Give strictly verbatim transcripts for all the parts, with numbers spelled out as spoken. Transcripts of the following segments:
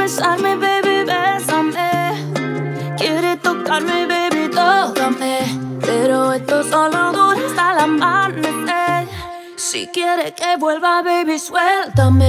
besarme, baby, bésame. Quiere tocarme, baby, tócame. Pero esto solo dura hasta el amanecer. Si quiere que vuelva, baby, suéltame.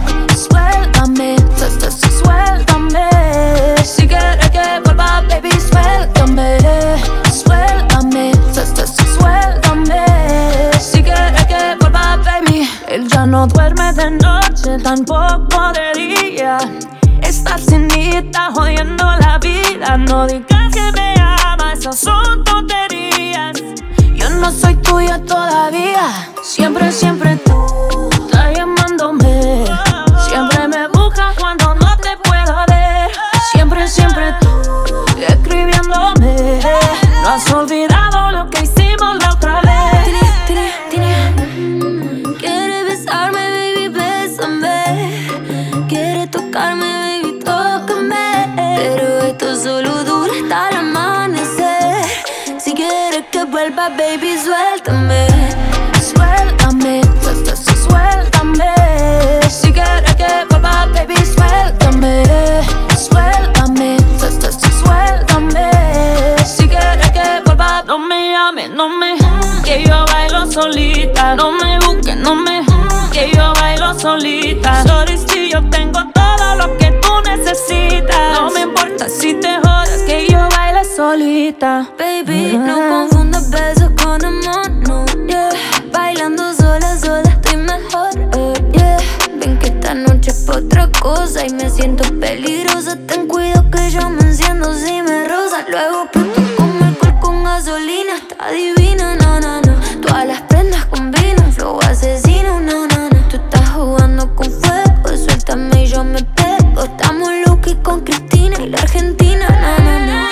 Suéltame, su- su- su- suéltame. Si quiere que vuelva, baby, suéltame. Suéltame, su- su- su- suéltame. Si quiere que vuelva, baby. Él ya no duerme de noche, tampoco de día. Estar sin mí está jodiendo la vida. No digas que me ama, esas son tonterías. Yo no soy tuya todavía. Siempre, siempre tú estás llamándome. Siempre me buscas cuando no te puedo ver. Siempre, siempre tú escribiéndome. No has olvidado lo que hicimos la otra vez. Tini, tini, tini. Quiere besarme, baby, bésame. Quiere tocarme, baby, tócame. Pero esto solo dura hasta el amanecer. Si quieres que vuelva, baby, suéltame. Suéltame, su- su- su- suéltame. Si quieres que vuelva, baby, suéltame. Suéltame, su- su- su- suéltame. Si quieres que vuelva, no me llames, no me. Que yo bailo solita. No me busques, no me. Que yo bailo solita. Sorry si yo tengo todo lo que tú necesitas. No me importa si te jodas, que yo bailo solita. Baby, no confundas besos con amor, no, yeah. Bailando sola, sola estoy mejor, oh, yeah. Ven que esta noche es pa' otra cosa y me siento peligrosa. Ten cuidado que yo me enciendo si me rozas. Luego pronto como alcohol con gasolina. Está divina, no, no, no. Todas las prendas combinan, flow asesino, no, no, no. Tú estás jugando con fuego, suéltame y yo me pego. Estamos Lucky con Cristina y la Argentina, no, no, no.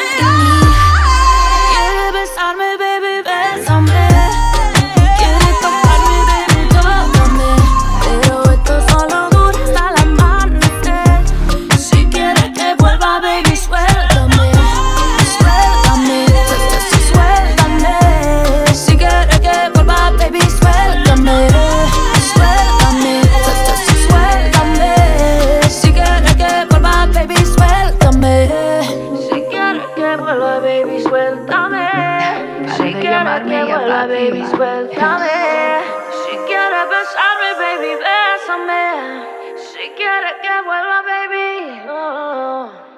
Quiere besarme, baby, bésame. Quiere tocarme, baby, tócame. Pero esto solo dura hasta el amanecer. Si quiere que vuelva, baby, suéltame. Suéltame, su- su- su- suéltame. Si quiere que vuelva, baby, suéltame. Suéltame, su- su- su- suéltame. Si quiere que vuelva, baby, suéltame. Si quiere que vuelva, baby, suéltame. Si de quiere llamarme que ya vuelva, baby, Fátima. suéltame. Si quiere besarme, baby, bésame. Si quiere que vuelva, baby, oh.